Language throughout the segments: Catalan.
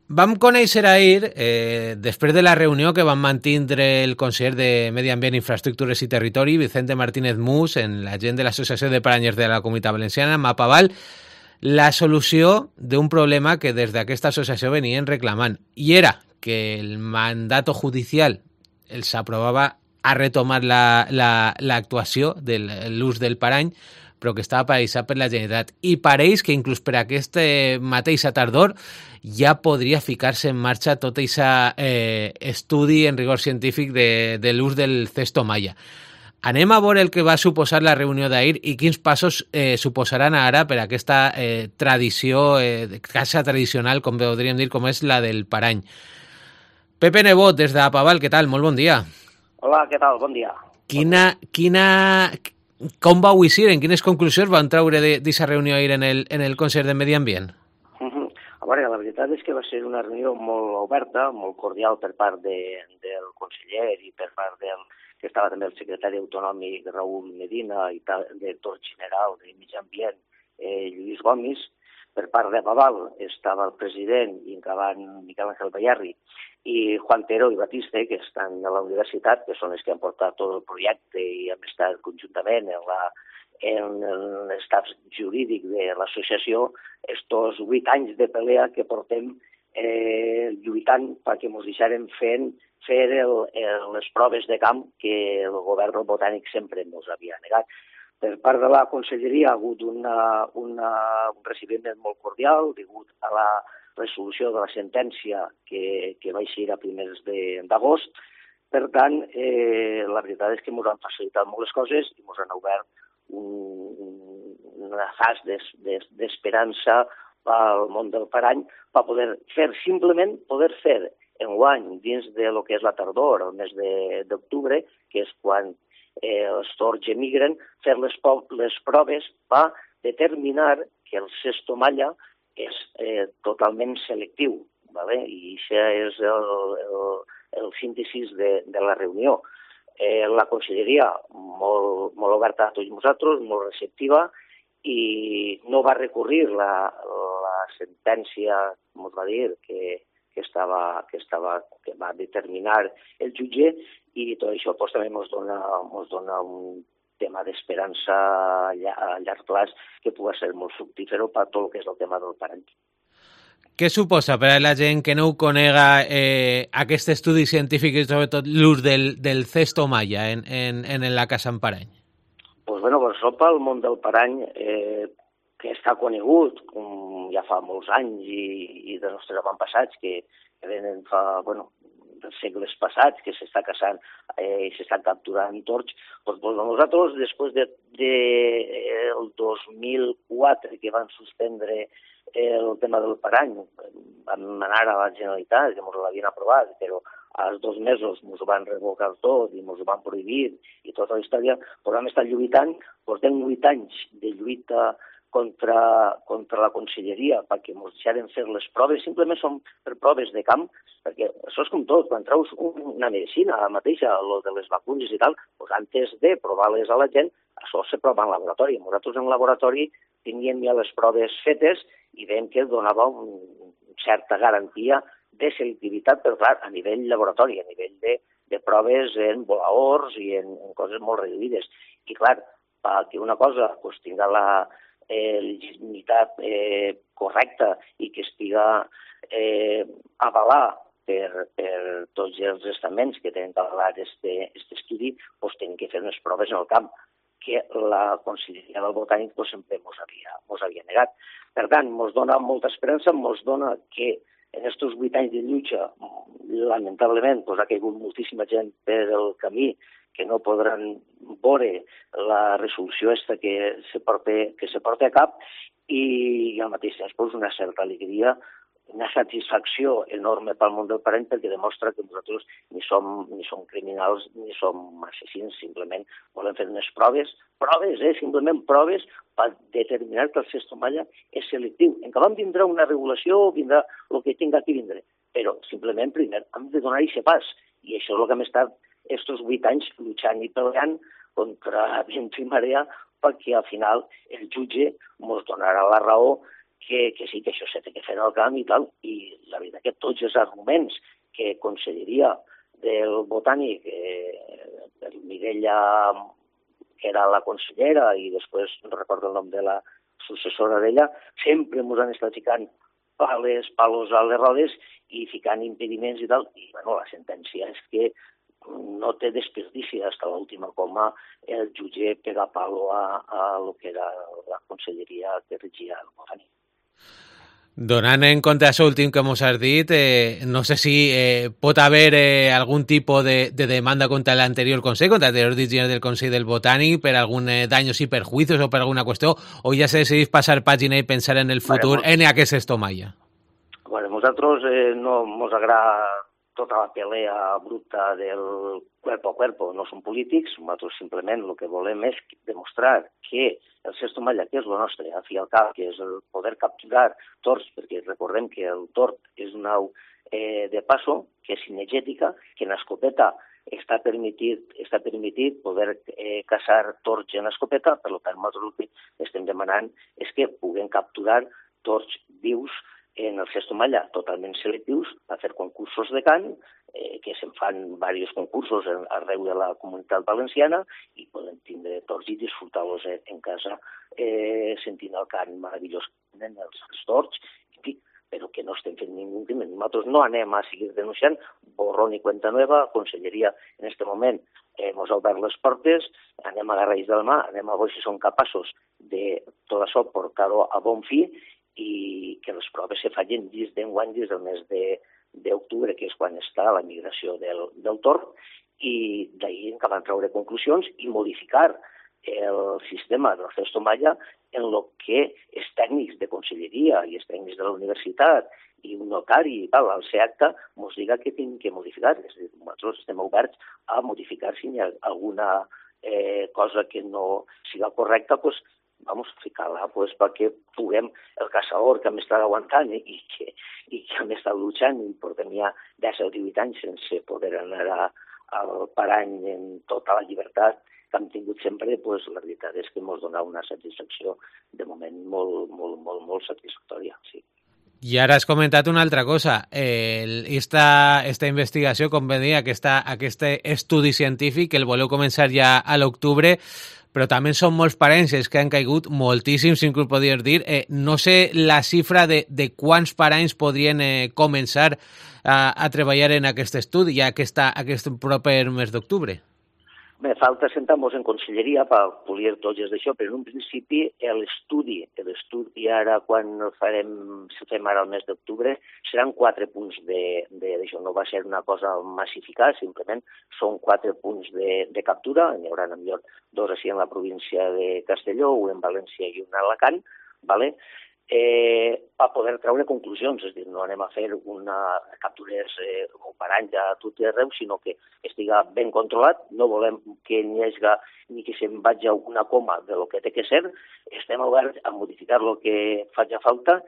Vam conèixer ahir, després de la reunió que van mantindre el conseller de Medi Ambient, Infraestructures i Territori, Vicente Martínez Mus, en la gent de l'Associació de Paranyers de la Comunitat Valenciana, Mapaval, la solució d'un problema que des d'aquesta associació venien reclamant. I era que el mandato judicial els aprovava a retomar l'actuació de l'ús del parany, però que estava paralitzat per la Generalitat. I pareix que inclús per aquest mateixa tardor ja podria ficar-se en marxa tot aquest estudi en rigor científic de l'ús del cesto malla. Anem a veure el que va suposar la reunió d'ahir i quins passos suposaran ara per aquesta tradició, casa tradicional, com podríem dir, com és la del parany. Pepe Nebot, des de Apaval, què tal? Molt bon dia. Hola, què tal? Bon dia. Com vau eixir? En quines conclusions van treure d'aquesta reunió ahir en el Consell de Medi Ambient? A veure, la veritat és que va ser una reunió molt oberta, molt cordial per part del conseller i per part que estava també el secretari autonòmic Raúl Medina i el director general de Medi Ambient, Lluís Gomis. Per part de Paval estava el president i Miquel Ángel Bayarri i Juan Pero i Batiste, que estan a la universitat, que són els que han portat tot el projecte i hem estat conjuntament en l'estat jurídic de l'associació estos 8 anys de pelea que portem lluitant perquè ens deixaren fer les proves de camp que el govern botànic sempre ens havia negat. Per part de la conselleria ha hagut un recibiment molt cordial degut a la resolució de la sentència que va eixir a primers d'agost. Per tant, la veritat és que ens han facilitat moltes coses i ens han obert una fase d'esperança al món del parany per poder fer enguany dins de lo que és la tardor, el mes d'octubre, que és quan els tords emigren, fer les proves per determinar que el cesto malla és totalment selectiu, ¿vale? I això és el síntesi de la reunió. La conselleria molt oberta a tots nosaltres, molt receptiva, i no va recurrir la sentència, ens va dir, que va determinar el jutge, i tot això pues, també ens dona un tema d'esperança a llarg plaç que pugui ser molt fructífer per tot el que és el tema del parany. Què suposa per a la gent que no ho conega aquest estudi científic i sobretot l'ús del cesto malla en la casa en parany? Pues pel món del parany, que està conegut ja fa molts anys i dels nostres avantpassats que venen fa, dels segles passats, que s'està caçant i s'està capturant tords, doncs nosaltres, després del 2004, que van suspendre el tema del parany, vam anar a la Generalitat, que ens l'havien aprovat, però als 2 mesos ens ho van revocar tot i ens ho van prohibir i tota la història, però hem estat lluitant, portem 8 anys de lluita contra la conselleria perquè ens deixaren fer les proves, simplement són per proves de camp, perquè això és com tot, quan treus una medicina mateixa, el de les vacunes i tal, doncs antes de provar-les a la gent, això se prova en laboratori. Nosaltres en laboratori teníem ja les proves fetes i veiem que donava una certa garantia de selectivitat, però clar, a nivell laboratori, a nivell de proves en volaors i en coses molt reduïdes. I clar, perquè una cosa tingui la legitimitat correcta i que estiga avalar per tots els estaments que tenen que avalar aquest estudi, doncs tenen que fer unes proves en el camp que la Conselleria del Botànic sempre ens havia negat. Per tant, ens dona molta esperança, ens dona que en aquests 8 anys de lluita, lamentablement, ha caigut moltíssima gent per el camí que no podran veure la resolució que se porta a cap i al mateix temps una certa alegria, una satisfacció enorme pel món del parany perquè demostra que nosaltres ni som criminals ni som assassins, simplement volem fer unes proves, simplement proves per determinar que el cesto malla és selectiu. En que vam vindrà una regulació, vindrà el que tinga que vindre, però simplement primer hem de donar aquest pas i això és el que hem estat estos 8 anys lluitant i peleant contra vent i marea perquè al final el jutge ens donarà la raó que sí, que això s'ha de fer al camp i tal, i la veritat que tots els arguments que Conselleria del Botànic, el Mireia, que era la consellera, i després no recordo el nom de la successora d'ella, sempre ens han estat ficant palos a les rodes i ficant impediments i tal, i bueno, la sentència és que no té desperdici, fins a l'última coma el jutge pega palo a lo que era la conselleria que regia el Botànic. Donant en compte això últim que mos has dit, no sé si pot haver algun tipus de demanda contra l'anterior Consell, contra l'anterior dirigent del Consell del Botànic, per algun daños i perjuicios o per alguna qüestió, o ja se decidís passar pàgina i pensar en el futur en aquest estomalla? Bueno, nosaltres no ens agrada tota la pelea bruta del cuerpo a cuerpo, no som polítics, nosaltres simplement el que volem és demostrar que el Sesto Malla, que és el nostre, al fi i al cap, que és el poder capturar tords, perquè recordem que el tord és una au de passo, que és cinegètica, que en escopeta està permitit poder caçar tords en escopeta, per tant, nosaltres el que estem demanant és que puguem capturar tords vius en el Sesto Malla, totalment selectius, a fer concursos de cant, que se'n fan diversos concursos arreu de la comunitat valenciana, i podem tindre tords i disfrutar-los en casa sentint el cant meravellós que tenen els tords, però que no estem fent ningú crimen. Nosaltres no anem a seguir denunciant, borrón i cuenta nueva, Conselleria en aquest moment ens ha obert les portes, anem a agarrar-los de la mà, anem a veure si són capaços de tot això portar-ho a bon fi, i que les proves se facin dins d'enguany, dins del mes d'octubre, que és quan està la migració del tord, i d'ahir en van treure conclusions i modificar el sistema del Sesto Malla en el que els tècnics de conselleria i els tècnics de la universitat i un notari i tal, al ser acte, ens diga que hem que modificar. És a dir, nosaltres estem oberts a modificar si hi ha alguna cosa que no siga correcta, doncs vamos a ficar-la perquè puguem, el caçador que hem estat aguantant i que hem estat luchant i portem ja 10 o 18 anys sense poder anar al Parany en tota la llibertat que hem tingut sempre, la veritat és que ens dona una satisfacció de moment molt satisfactòria, sí. I ara has comentat una altra cosa. Esta investigació, com bé dir, aquest estudi científic, el voleu començar ja a l'octubre, però també són molts parenys que han caigut, moltíssims, inclús podries dir. No sé la xifra de quants parenys podrien començar a treballar en aquest estudi ja aquest proper mes d'octubre. Bé, falta sentar-nos en conselleria per polir tots d'això, però en un principi l'estudi ara quan el fem ara al mes d'octubre, seran 4 punts d'això. No va ser una cosa massificada, simplement són 4 punts de captura, n'hi haurà millor 2 així en la província de Castelló, un en València i un a Alacant, ¿vale? Per poder treure conclusions, és a dir, no anem a fer una captures o parany a tot arreu, sinó que estiga ben controlat, no volem que n'hi hagi ni que se'n vagi una coma de lo que té que ser, estem oberts a modificar el que faci falta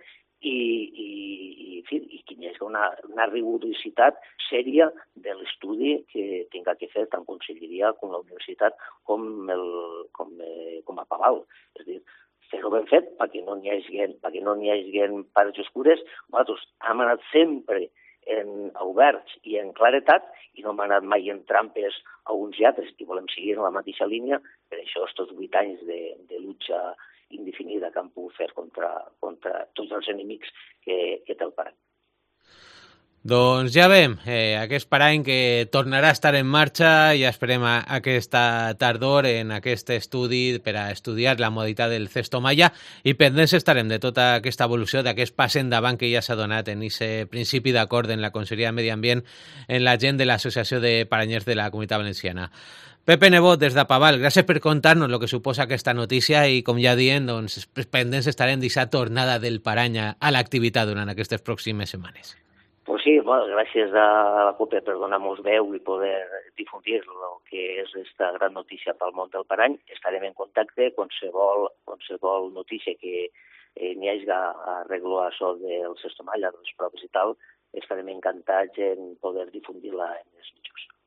i que hi hagi una rigorositat sèria de l'estudi que tinga que fer tant Conselleria com la Universitat com a Paval. És a dir, fer-ho ben fet perquè no n'hi hagi parts oscures. Nosaltres hem anat sempre oberts i en claretat i no hem anat mai en trampes a uns i altres i volem seguir en la mateixa línia. Per això estos 8 anys de lucha indefinida que hem pogut fer contra tots els enemics que té el Parany. Doncs ja veiem, aquest parany que tornarà a estar en marxa i esperem aquesta tardor en aquest estudi per a estudiar la modalitat del Sesto Malla i pendents estarem de tota aquesta evolució, d'aquest pas endavant que ja s'ha donat en aquest principi d'acord en la Conselleria de Medi Ambient en la gent de l'Associació de Paranyers de la Comunitat Valenciana. Pepe Nebot, des de Paval, gràcies per contar-nos el que suposa aquesta notícia i, com ja dient, doncs, pendents estarem d'aquesta tornada del parany a l'activitat durant aquestes pròximes setmanes. Pues sí, bueno, gràcies a la COPE per donar-nos veu i poder difundir el que és aquesta gran notícia pel món del parany. Estarem en contacte, qualsevol notícia que n'hi hagi arreglo a això del Sesto Malla, de les proves i tal, estarem encantats en poder difundir-la en els mitjans.